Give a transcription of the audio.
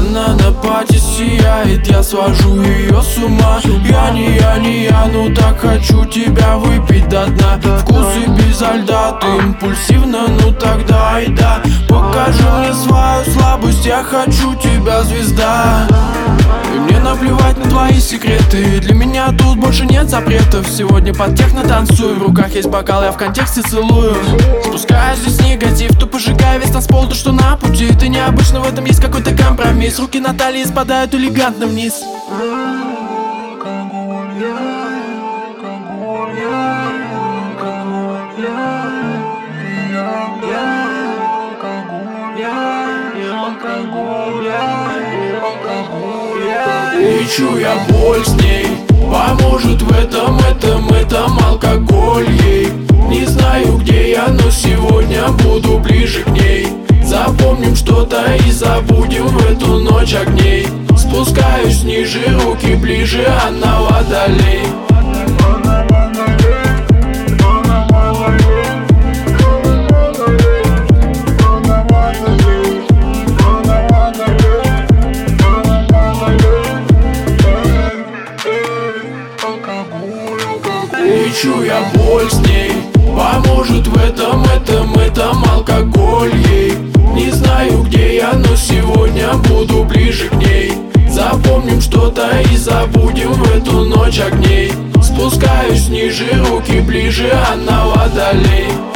Она на пати сияет, я свожу ее с ума. Я не я, ну так хочу тебя выпить до дна. Вкусы безо льда, ты импульсивна, ну тогда и да. Покажи мне свою слабость, я хочу тебя, звезда. И мне наплевать на твои секреты, для меня тут больше нет запретов. Сегодня под техно танцую, в руках есть бокал, я в контексте целую. Спускаю здесь негатив, то пожигаю весь танцпол, то что на пути. Ты необычно, в этом есть какой-то компромисс. Руки на талии спадают элегантно вниз. Лечу я боль с ней, поможет в этом алкоголь ей. Не знаю где я, но сегодня буду ближе к ней. Запомним что-то и забудем в эту ночь огней. Спускаюсь ниже, руки ближе, она водолей. Лечу я боль с ней, поможет в этом алкоголь ей. Не знаю где я, но сегодня буду ближе к ней. Запомним что-то и забудем в эту ночь огней. Спускаюсь ниже, руки ближе, она водолей.